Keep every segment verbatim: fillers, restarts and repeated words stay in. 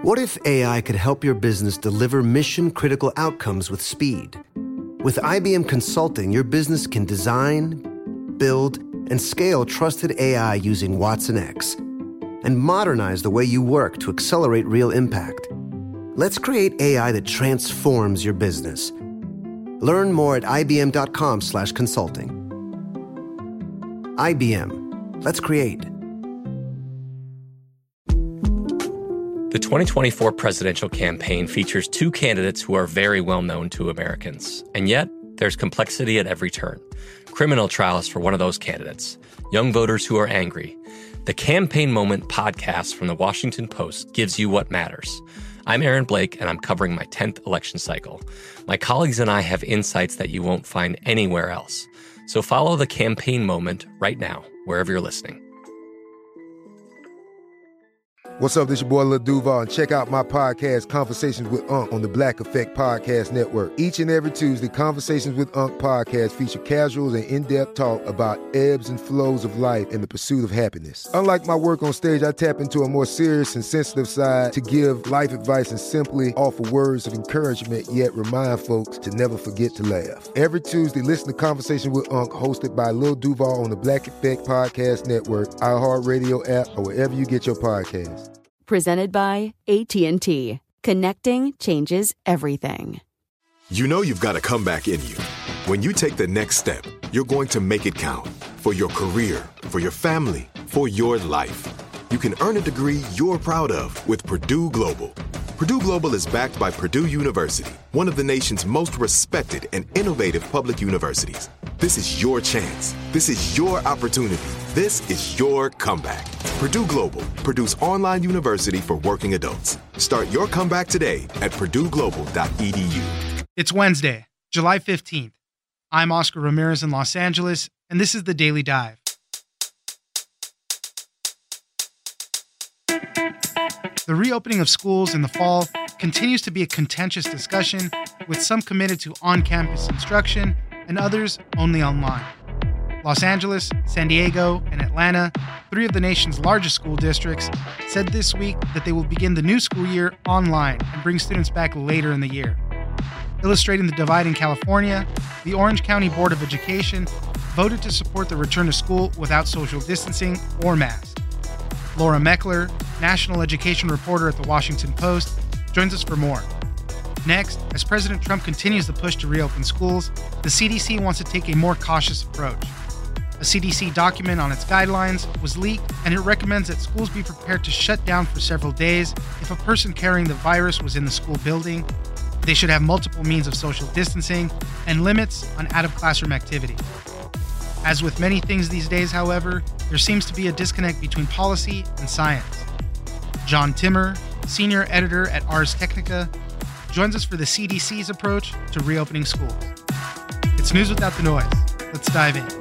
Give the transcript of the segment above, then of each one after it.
What if A I could help your business deliver mission-critical outcomes with speed? With I B M Consulting, your business can design, build, and scale trusted A I using Watson X and modernize the way you work to accelerate real impact. Let's create A I that transforms your business. Learn more at ibm.com slash consulting. I B M. Let's create. The twenty twenty-four presidential campaign features two candidates who are very well known to Americans. And yet, there's complexity at every turn. Criminal trials for one of those candidates. Young voters who are angry. The Campaign Moment podcast from the Washington Post gives you what matters. I'm Aaron Blake, and I'm covering my tenth election cycle. My colleagues and I have insights that you won't find anywhere else. So follow The Campaign Moment right now, wherever you're listening. What's up, this your boy Lil Duval, and check out my podcast, Conversations with Unc, on the Black Effect Podcast Network. Each and every Tuesday, Conversations with Unc podcast feature casuals and in-depth talk about ebbs and flows of life and the pursuit of happiness. Unlike my work on stage, I tap into a more serious and sensitive side to give life advice and simply offer words of encouragement, yet remind folks to never forget to laugh. Every Tuesday, listen to Conversations with Unc, hosted by Lil Duval on the Black Effect Podcast Network, iHeartRadio app, or wherever you get your podcasts. Presented by A T and T. Connecting changes everything. You know you've got a comeback in you. When you take the next step, you're going to make it count. For your career, for your family, for your life. You can earn a degree you're proud of with Purdue Global. Purdue Global is backed by Purdue University, one of the nation's most respected and innovative public universities. This is your chance. This is your opportunity. This is your comeback. Purdue Global, Purdue's online university for working adults. Start your comeback today at purdue global dot e d u. It's Wednesday, July fifteenth. I'm Oscar Ramirez in Los Angeles, and this is the Daily Dive. The reopening of schools in the fall continues to be a contentious discussion, with some committed to on-campus instruction and others only online. Los Angeles, San Diego, and Atlanta, three of the nation's largest school districts, said this week that they will begin the new school year online and bring students back later in the year. Illustrating the divide in California, the Orange County Board of Education voted to support the return to school without social distancing or masks. Laura Meckler, national education reporter at The Washington Post, joins us for more. Next, as President Trump continues the push to reopen schools, the C D C wants to take a more cautious approach. A C D C document on its guidelines was leaked, and it recommends that schools be prepared to shut down for several days if a person carrying the virus was in the school building. They should have multiple means of social distancing and limits on out-of-classroom activity. As with many things these days, however, there seems to be a disconnect between policy and science. John Timmer, senior editor at Ars Technica, joins us for the C D C's approach to reopening schools. It's news without the noise. Let's dive in.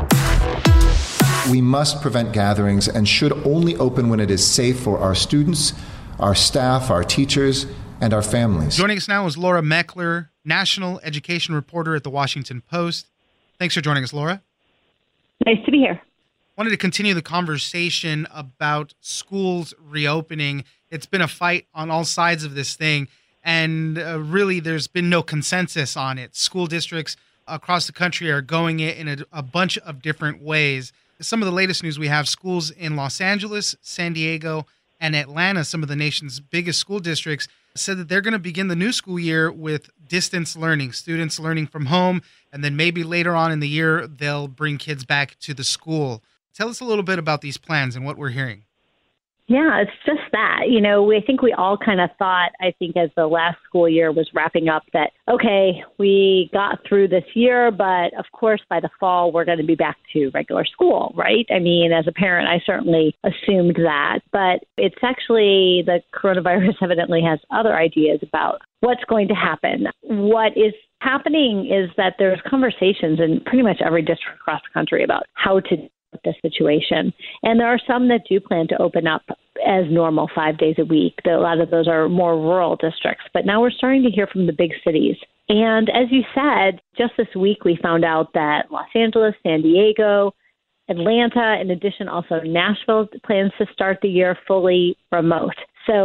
We must prevent gatherings and should only open when it is safe for our students, our staff, our teachers, and our families. Joining us now is Laura Meckler, national education reporter at The Washington Post. Thanks for joining us, Laura. Nice to be here. Wanted to continue the conversation about schools reopening. It's been a fight on all sides of this thing, and uh, really there's been no consensus on it. School districts across the country are going it in a, a bunch of different ways. Some of the latest news we have, schools in Los Angeles, San Diego, and Atlanta, some of the nation's biggest school districts, said that they're going to begin the new school year with distance learning, students learning from home, and then maybe later on in the year, they'll bring kids back to the school. Tell us a little bit about these plans and what we're hearing. Yeah, it's just that. You know, we, I think we all kind of thought, I think as the last school year was wrapping up, that, okay, we got through this year, but of course by the fall we're going to be back to regular school, right? I mean, as a parent, I certainly assumed that. But it's actually, the coronavirus evidently has other ideas about what's going to happen. What is happening is that there's conversations in pretty much every district across the country about how to deal with this situation. And there are some that do plan to open up as normal five days a week. A lot of those are more rural districts. But now we're starting to hear from the big cities. And as you said, just this week we found out that Los Angeles, San Diego, Atlanta, in addition, also Nashville plans to start the year fully remote. So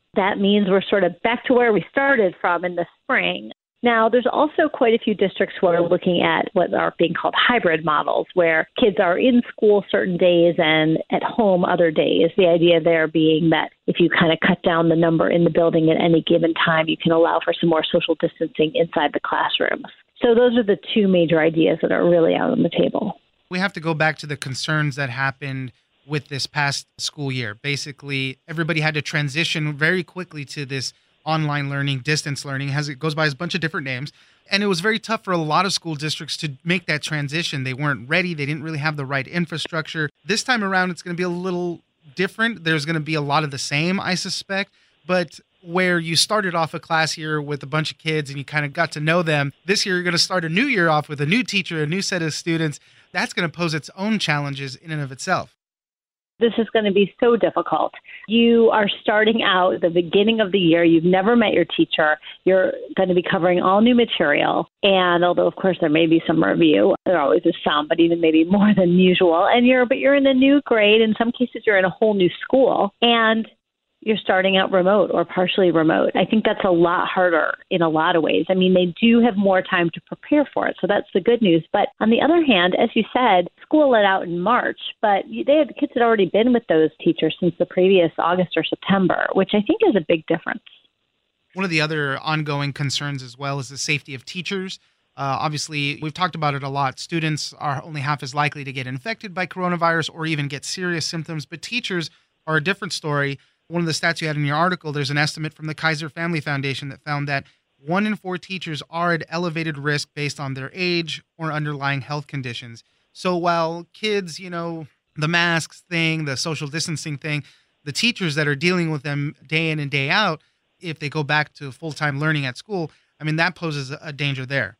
that means we're sort of back to where we started from in the spring. Now, there's also quite a few districts who are looking at what are being called hybrid models, where kids are in school certain days and at home other days. The idea there being that if you kind of cut down the number in the building at any given time, you can allow for some more social distancing inside the classrooms. So those are the two major ideas that are really out on the table. We have to go back to the concerns that happened with this past school year. Basically, everybody had to transition very quickly to this online learning, distance learning, has it goes by a bunch of different names. And it was very tough for a lot of school districts to make that transition. They weren't ready. They didn't really have the right infrastructure. This time around, it's going to be a little different. There's going to be a lot of the same, I suspect. But where you started off a class year with a bunch of kids and you kind of got to know them, this year you're going to start a new year off with a new teacher, a new set of students. That's going to pose its own challenges in and of itself. This is going to be so difficult. You are starting out at the beginning of the year. You've never met your teacher. You're going to be covering all new material. And although, of course, there may be some review, there always is some, but even maybe more than usual. And you're, but you're in a new grade. In some cases, you're in a whole new school. And you're starting out remote or partially remote. I think that's a lot harder in a lot of ways. I mean, they do have more time to prepare for it, so that's the good news. But on the other hand, as you said, school let out in March, but they had, the kids had already been with those teachers since the previous August or September, which I think is a big difference. One of the other ongoing concerns as well is the safety of teachers. Uh, obviously, we've talked about it a lot. Students are only half as likely to get infected by coronavirus or even get serious symptoms, but teachers are a different story. One of the stats you had in your article, there's an estimate from the Kaiser Family Foundation that found that one in four teachers are at elevated risk based on their age or underlying health conditions. So while kids, you know, the masks thing, the social distancing thing, the teachers that are dealing with them day in and day out, if they go back to full-time learning at school, I mean, that poses a danger there.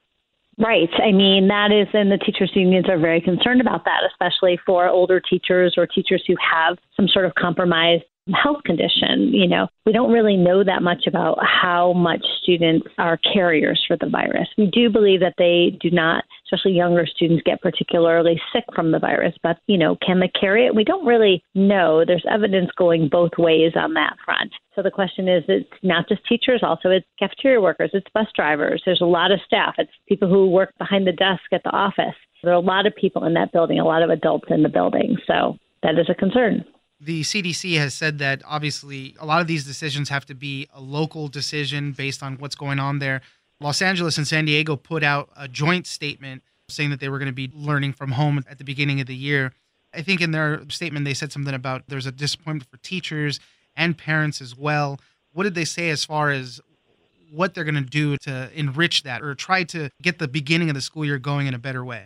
Right. I mean, that is, and the teachers' unions are very concerned about that, especially for older teachers or teachers who have some sort of compromised health condition. You know, we don't really know that much about how much students are carriers for the virus. We do believe that they do not, especially younger students, get particularly sick from the virus. But, you know, can they carry it? We don't really know. There's evidence going both ways on that front. So the question is, it's not just teachers, also it's cafeteria workers, it's bus drivers. There's a lot of staff. It's people who work behind the desk at the office. There are a lot of people in that building, a lot of adults in the building. So that is a concern. The C D C has said that obviously a lot of these decisions have to be a local decision based on what's going on there. Los Angeles and San Diego put out a joint statement saying that they were going to be learning from home at the beginning of the year. I think in their statement they said something about there's a disappointment for teachers and parents as well. What did they say as far as what they're going to do to enrich that or try to get the beginning of the school year going in a better way?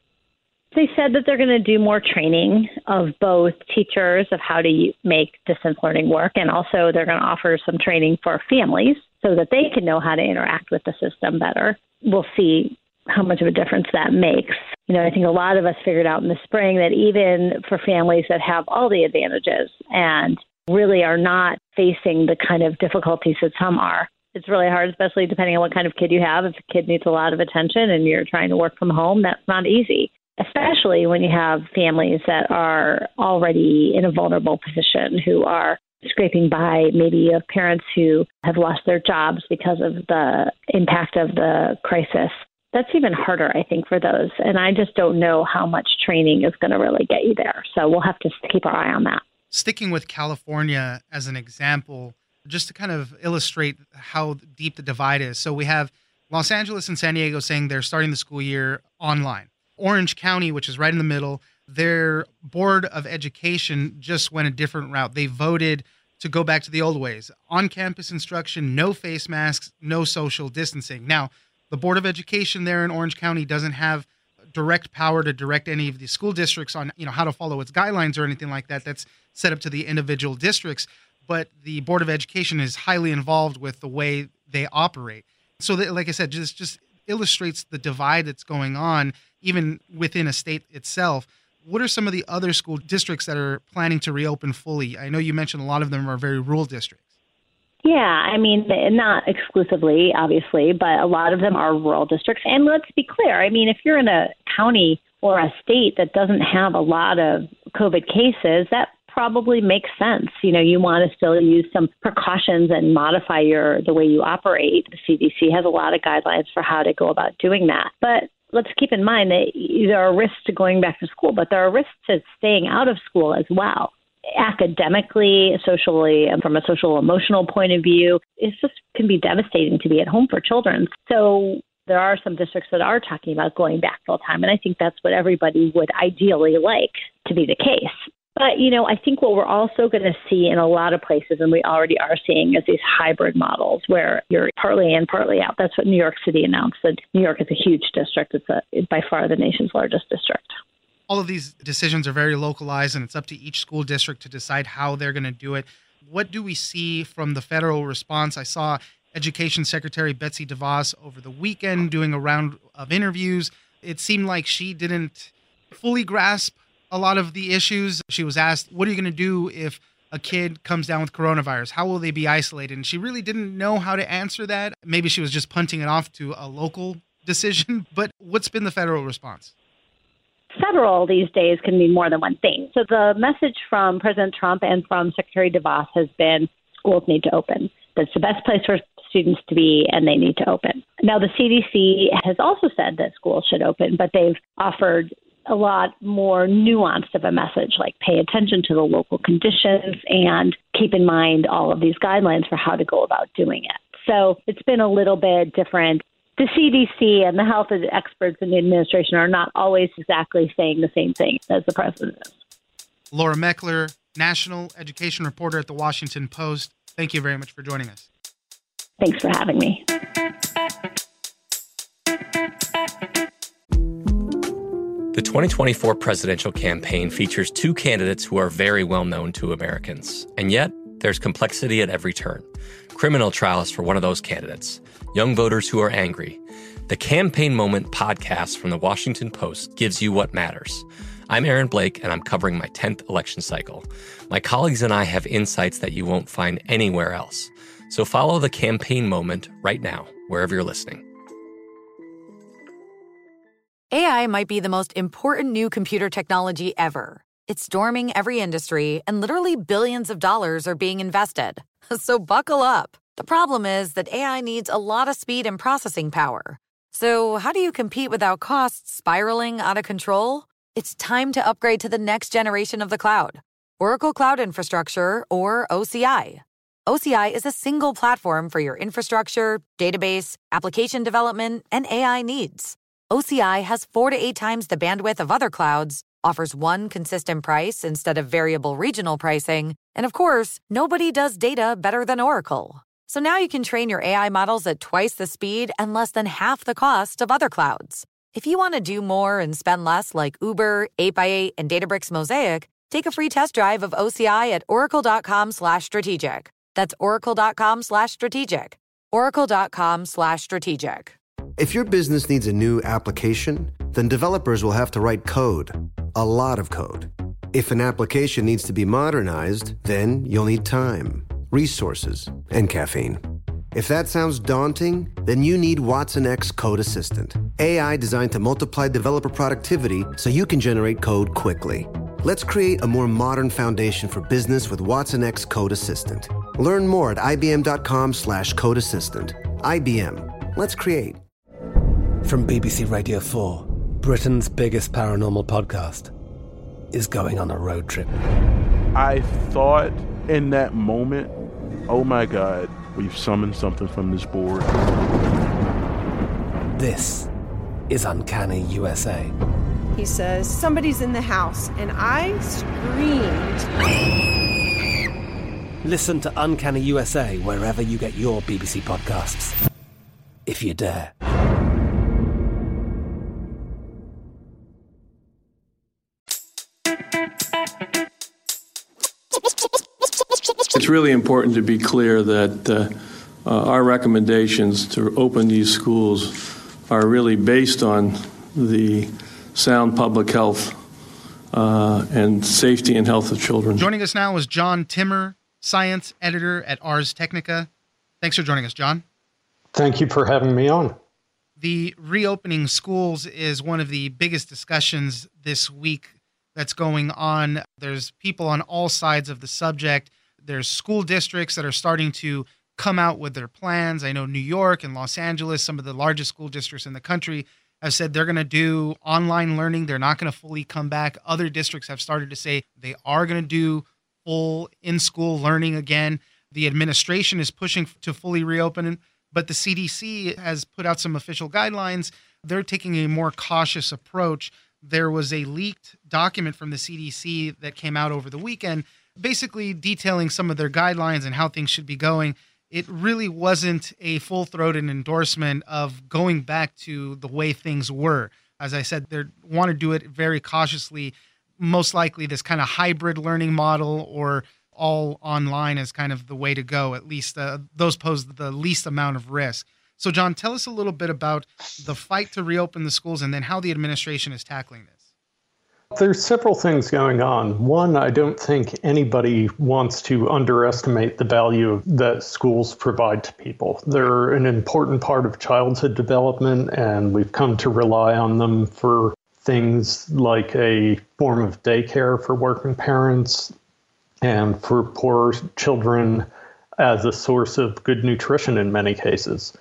They said that they're going to do more training of both teachers of how to make distance learning work, and also they're going to offer some training for families so that they can know how to interact with the system better. We'll see how much of a difference that makes. You know, I think a lot of us figured out in the spring that even for families that have all the advantages and really are not facing the kind of difficulties that some are, it's really hard, especially depending on what kind of kid you have. If a kid needs a lot of attention and you're trying to work from home, that's not easy, especially when you have families that are already in a vulnerable position, who are scraping by. Maybe you have parents who have lost their jobs because of the impact of the crisis. That's even harder, I think, for those. And I just don't know how much training is going to really get you there. So we'll have to keep our eye on that. Sticking with California as an example, just to kind of illustrate how deep the divide is. So we have Los Angeles and San Diego saying they're starting the school year online. Orange County, which is right in the middle, their Board of Education just went a different route. They voted to go back to the old ways. On-campus instruction, no face masks, no social distancing. Now, the Board of Education there in Orange County doesn't have direct power to direct any of the school districts on, you know, how to follow its guidelines or anything like that. That's set up to the individual districts. But the Board of Education is highly involved with the way they operate. So, that, like I said, just just illustrates the divide that's going on even within a state itself. What are some of the other school districts that are planning to reopen fully? I know you mentioned a lot of them are very rural districts. Yeah, I mean, not exclusively, obviously, but a lot of them are rural districts. And let's be clear, I mean, if you're in a county or a state that doesn't have a lot of COVID cases, that probably makes sense. You know, you want to still use some precautions and modify your the way you operate. The C D C has a lot of guidelines for how to go about doing that. But let's keep in mind that there are risks to going back to school, but there are risks to staying out of school as well. Academically, socially, and from a social emotional point of view, it just can be devastating to be at home for children. So there are some districts that are talking about going back full time, and I think that's what everybody would ideally like to be the case. But, you know, I think what we're also going to see in a lot of places, and we already are seeing, is these hybrid models where you're partly in, partly out. That's what New York City announced. That New York is a huge district. It's a, it's by far the nation's largest district. All of these decisions are very localized, and it's up to each school district to decide how they're going to do it. What do we see from the federal response? I saw Education Secretary Betsy DeVos over the weekend doing a round of interviews. It seemed like she didn't fully grasp a lot of the issues. She was asked, what are you going to do if a kid comes down with coronavirus? How will they be isolated? And she really didn't know how to answer that. Maybe she was just punting it off to a local decision. But what's been the federal response? Federal these days can mean more than one thing. So the message from President Trump and from Secretary DeVos has been schools need to open. That's the best place for students to be, and they need to open. Now, the C D C has also said that schools should open, but they've offered a lot more nuanced of a message, like pay attention to the local conditions and keep in mind all of these guidelines for how to go about doing it. So it's been a little bit different. The C D C and the health experts in the administration are not always exactly saying the same thing as the president is. Laura Meckler, national education reporter at The Washington Post. Thank you very much for joining us. Thanks for having me. The twenty twenty-four presidential campaign features two candidates who are very well known to Americans. And yet, there's complexity at every turn. Criminal trials for one of those candidates. Young voters who are angry. The Campaign Moment podcast from The Washington Post gives you what matters. I'm Aaron Blake, and I'm covering my tenth election cycle. My colleagues and I have insights that you won't find anywhere else. So follow The Campaign Moment right now, wherever you're listening. A I might be the most important new computer technology ever. It's storming every industry, and literally billions of dollars are being invested. So buckle up. The problem is that A I needs a lot of speed and processing power. So how do you compete without costs spiraling out of control? It's time to upgrade to the next generation of the cloud. Oracle Cloud Infrastructure, or O C I. O C I is a single platform for your infrastructure, database, application development, and A I needs. O C I has four to eight times the bandwidth of other clouds, offers one consistent price instead of variable regional pricing, and of course, nobody does data better than Oracle. So now you can train your A I models at twice the speed and less than half the cost of other clouds. If you want to do more and spend less like Uber, eight by eight, and Databricks Mosaic, take a free test drive of O C I at oracle.com slash strategic. That's oracle.com slash strategic. oracle.com slash strategic. If your business needs a new application, then developers will have to write code, a lot of code. If an application needs to be modernized, then you'll need time, resources, and caffeine. If that sounds daunting, then you need Watson X Code Assistant, A I designed to multiply developer productivity so you can generate code quickly. Let's create a more modern foundation for business with Watson X Code Assistant. Learn more at ibm.com slash code assistant. I B M. Let's create. From B B C Radio four, Britain's biggest paranormal podcast is going on a road trip. I thought in that moment, oh my God, we've summoned something from this board. This is Uncanny U S A. He says, somebody's in the house, and I screamed. Listen to Uncanny U S A wherever you get your B B C podcasts, if you dare. It's really important to be clear that uh, uh, our recommendations to open these schools are really based on the sound public health uh, and safety and health of children. Joining us now is John Timmer, science editor at Ars Technica. Thanks for joining us, John. Thank you for having me on. The reopening schools is one of the biggest discussions this week. that's going on. There's people on all sides of the subject. There's school districts that are starting to come out with their plans. I know New York and Los Angeles, some of the largest school districts in the country, have said they're going to do online learning. They're not going to fully come back. Other districts have started to say they are going to do full in-school learning again. The administration is pushing to fully reopen, but the C D C has put out some official guidelines. They're taking a more cautious approach. There was a leaked document from the C D C that came out over the weekend, basically detailing some of their guidelines and how things should be going. It really wasn't a full-throated endorsement of going back to the way things were. As I said, they want to do it very cautiously. Most likely this kind of hybrid learning model or all online is kind of the way to go. At least uh, those pose the least amount of risk. So, John, tell us a little bit about the fight to reopen the schools and then how the administration is tackling this. There's several things going on. One, I don't think anybody wants to underestimate the value that schools provide to people. They're an important part of childhood development, and we've come to rely on them for things like a form of daycare for working parents and for poor children as a source of good nutrition in many cases.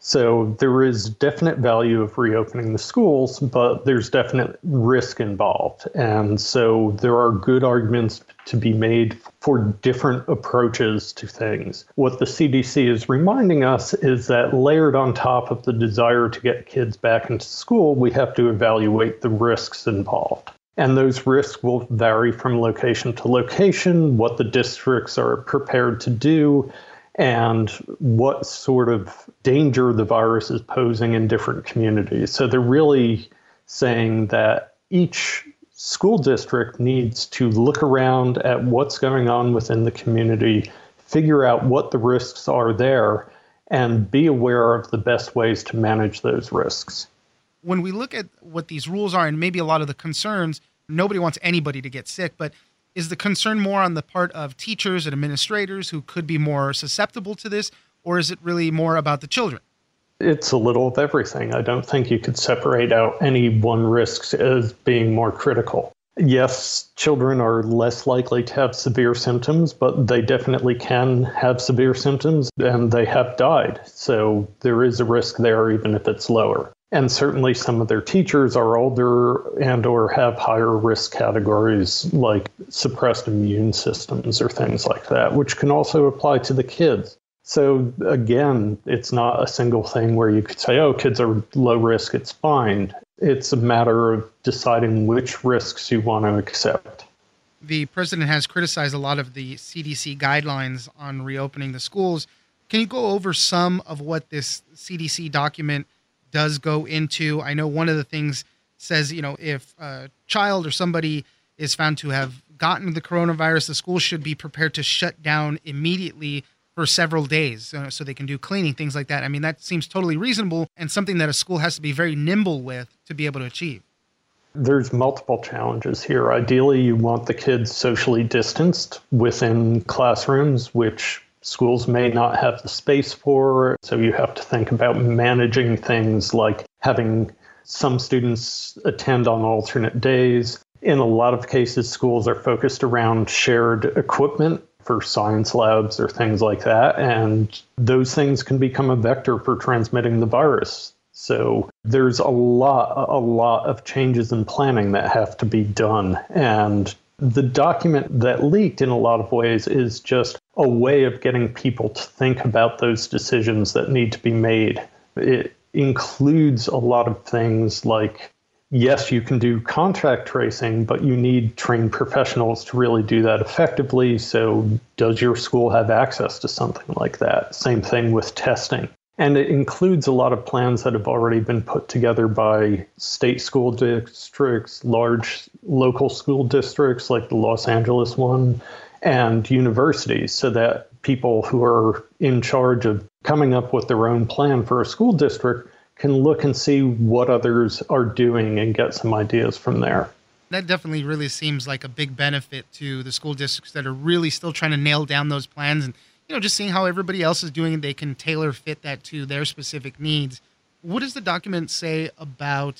So there is definite value of reopening the schools, but there's definite risk involved. And so there are good arguments to be made for different approaches to things. What the C D C is reminding us is that layered on top of the desire to get kids back into school, we have to evaluate the risks involved. And those risks will vary from location to location, what the districts are prepared to do, and what sort of danger the virus is posing in different communities. So they're really saying that each school district needs to look around at what's going on within the community, figure out what the risks are there, and be aware of the best ways to manage those risks. When we look at what these rules are and maybe a lot of the concerns, nobody wants anybody to get sick, but is the concern more on the part of teachers and administrators who could be more susceptible to this, or is it really more about the children? It's a little of everything. I don't think you could separate out any one risk as being more critical. Yes, children are less likely to have severe symptoms, but they definitely can have severe symptoms, and they have died. So there is a risk there, even if it's lower. And certainly some of their teachers are older and or have higher risk categories like suppressed immune systems or things like that, which can also apply to the kids. So again, it's not a single thing where you could say, oh, kids are low risk, it's fine. It's a matter of deciding which risks you want to accept. The president has criticized a lot of the C D C guidelines on reopening the schools. Can you go over some of what this C D C document does go into? I know one of the things says, you know, if a child or somebody is found to have gotten the coronavirus, the school should be prepared to shut down immediately for several days uh, so they can do cleaning, things like that. I mean, that seems totally reasonable and something that a school has to be very nimble with to be able to achieve. There's multiple challenges here. Ideally, you want the kids socially distanced within classrooms, which schools may not have the space for, so you have to think about managing things like having some students attend on alternate days. In a lot of cases, schools are focused around shared equipment for science labs or things like that, and those things can become a vector for transmitting the virus. So there's a lot, a lot of changes in planning that have to be done, and the document that leaked in a lot of ways is just a way of getting people to think about those decisions that need to be made. It includes a lot of things like, yes, you can do contact tracing, but you need trained professionals to really do that effectively. So does your school have access to something like that? Same thing with testing. And it includes a lot of plans that have already been put together by state school districts, large local school districts like the Los Angeles one, and universities, so that people who are in charge of coming up with their own plan for a school district can look and see what others are doing and get some ideas from there. That definitely really seems like a big benefit to the school districts that are really still trying to nail down those plans, and you know, just seeing how everybody else is doing it, they can tailor fit that to their specific needs. What does the document say about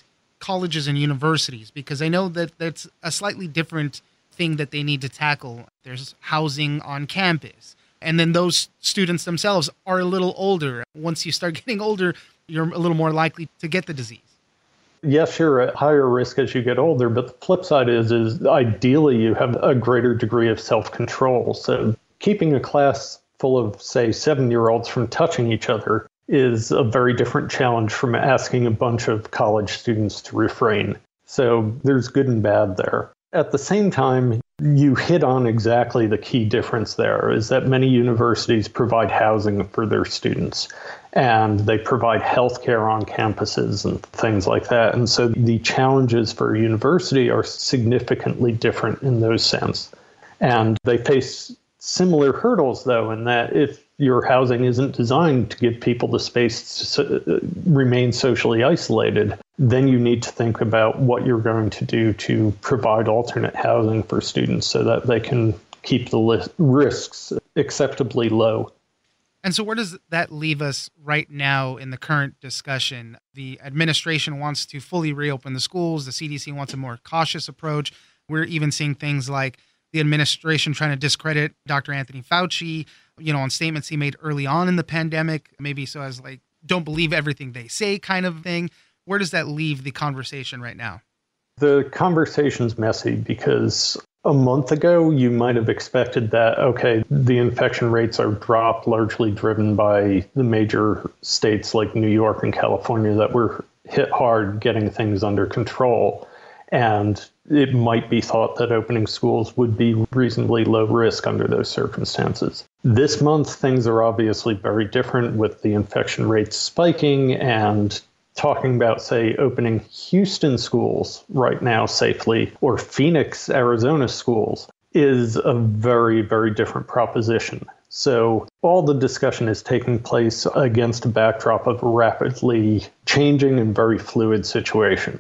colleges and universities? Because I know that that's a slightly different thing that they need to tackle. There's housing on campus. And then those students themselves are a little older. Once you start getting older, you're a little more likely to get the disease. Yes, you're at higher risk as you get older, but the flip side is, is ideally you have a greater degree of self-control. So keeping a class full of, say, seven-year-olds from touching each other is a very different challenge from asking a bunch of college students to refrain. So there's good and bad there. At the same time, you hit on exactly the key difference there, is that many universities provide housing for their students, and they provide healthcare on campuses and things like that. And so the challenges for a university are significantly different in those sense. And they face similar hurdles, though, in that if your housing isn't designed to give people the space to so, remain socially isolated, then you need to think about what you're going to do to provide alternate housing for students so that they can keep the li- risks acceptably low. And so where does that leave us right now in the current discussion? The administration wants to fully reopen the schools. The C D C wants a more cautious approach. We're even seeing things like the administration trying to discredit Doctor Anthony Fauci, you know, on statements he made early on in the pandemic, maybe so as like, don't believe everything they say kind of thing. Where does that leave the conversation right now? The conversation's messy because a month ago, you might have expected that, okay, the infection rates are dropped, largely driven by the major states like New York and California that were hit hard getting things under control. And it might be thought that opening schools would be reasonably low risk under those circumstances. This month, things are obviously very different with the infection rates spiking, and talking about, say, opening Houston schools right now safely or Phoenix, Arizona schools is a very, very different proposition. So all the discussion is taking place against a backdrop of a rapidly changing and very fluid situation.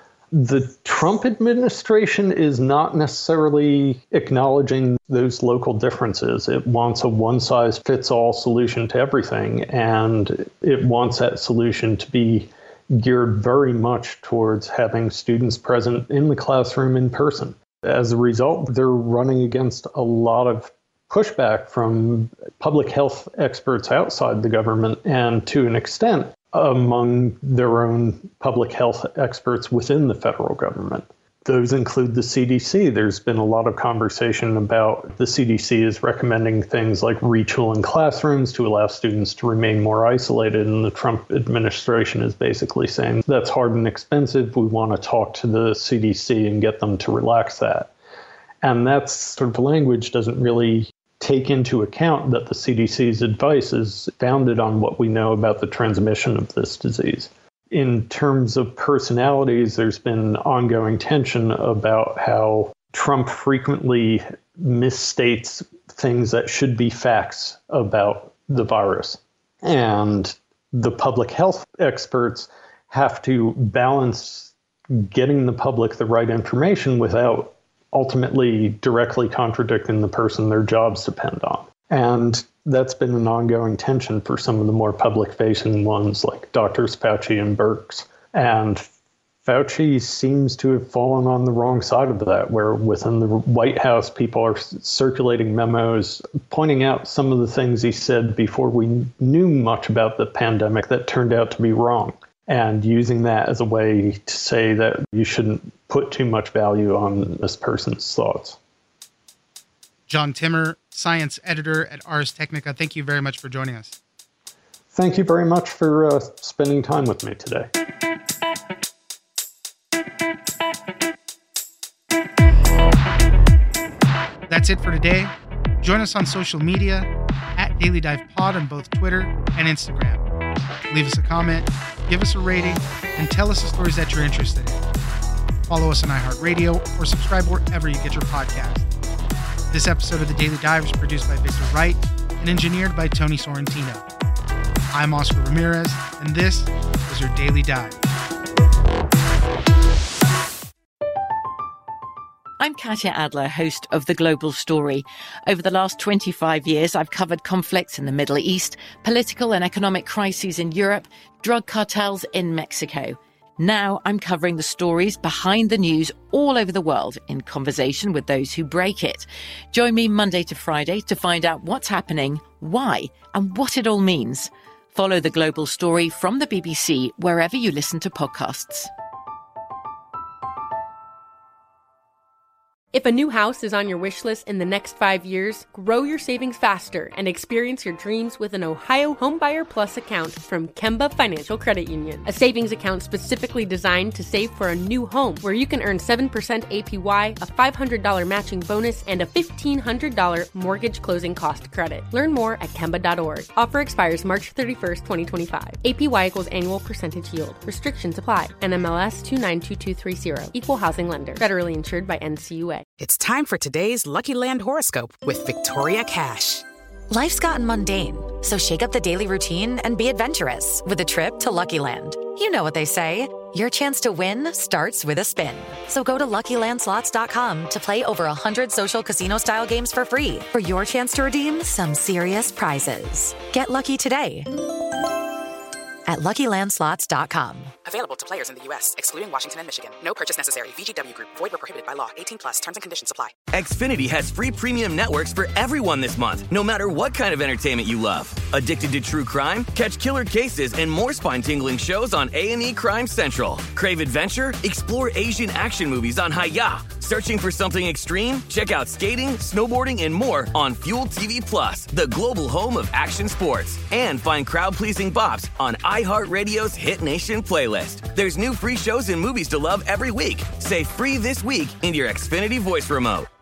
The Trump administration is not necessarily acknowledging those local differences. It wants a one-size-fits-all solution to everything, and it wants that solution to be geared very much towards having students present in the classroom in person. As a result, they're running against a lot of pushback from public health experts outside the government, and to an extent, among their own public health experts within the federal government. Those include the C D C. There's been a lot of conversation about the C D C is recommending things like retooling classrooms to allow students to remain more isolated, and the Trump administration is basically saying that's hard and expensive. We want to talk to the C D C and get them to relax that. And that sort of language doesn't really take into account that the C D C's advice is founded on what we know about the transmission of this disease. In terms of personalities, there's been ongoing tension about how Trump frequently misstates things that should be facts about the virus. And the public health experts have to balance getting the public the right information without ultimately directly contradicting the person their jobs depend on. And that's been an ongoing tension for some of the more public-facing ones like Doctors Fauci and Birx. And Fauci seems to have fallen on the wrong side of that, where within the White House, people are circulating memos pointing out some of the things he said before we knew much about the pandemic that turned out to be wrong, and using that as a way to say that you shouldn't put too much value on this person's thoughts. John Timmer, science editor at Ars Technica, thank you very much for joining us. Thank you very much for uh, spending time with me today. That's it for today. Join us on social media at Daily Dive Pod on both Twitter and Instagram. Leave us a comment, give us a rating, and tell us the stories that you're interested in. Follow us on iHeartRadio or subscribe wherever you get your podcast. This episode of The Daily Dive is produced by Victor Wright and engineered by Tony Sorrentino. I'm Oscar Ramirez, and this is your Daily Dive. I'm Katya Adler, host of The Global Story. Over the last twenty-five years, I've covered conflicts in the Middle East, political and economic crises in Europe, drug cartels in Mexico. Now I'm covering the stories behind the news all over the world in conversation with those who break it. Join me Monday to Friday to find out what's happening, why, and what it all means. Follow The Global Story from the B B C wherever you listen to podcasts. If a new house is on your wish list in the next five years, grow your savings faster and experience your dreams with an Ohio Homebuyer Plus account from Kemba Financial Credit Union. A savings account specifically designed to save for a new home, where you can earn seven percent A P Y, a five hundred dollars matching bonus, and a fifteen hundred dollars mortgage closing cost credit. Learn more at Kemba dot org. Offer expires March thirty-first, twenty twenty-five. A P Y equals annual percentage yield. Restrictions apply. N M L S two nine two two three zero. Equal housing lender. Federally insured by N C U A. It's time for today's Lucky Land horoscope with Victoria Cash. Life's gotten mundane, so shake up the daily routine and be adventurous with a trip to Lucky Land. You know what they say, your chance to win starts with a spin. So go to Lucky Land Slots dot com to play over one hundred social casino-style games for free for your chance to redeem some serious prizes. Get lucky today at Lucky Land Slots dot com. Available to players in the U S, excluding Washington and Michigan. No purchase necessary. V G W Group. Void where prohibited by law. eighteen plus. Terms and conditions apply. Xfinity has free premium networks for everyone this month, no matter what kind of entertainment you love. Addicted to true crime? Catch killer cases and more spine-tingling shows on A and E Crime Central. Crave adventure? Explore Asian action movies on Hi-Ya. Searching for something extreme? Check out skating, snowboarding, and more on Fuel T V Plus, the global home of action sports. And find crowd-pleasing bops on iHeartRadio's Hit Nation playlist. There's new free shows and movies to love every week. Say free this week in your Xfinity voice remote.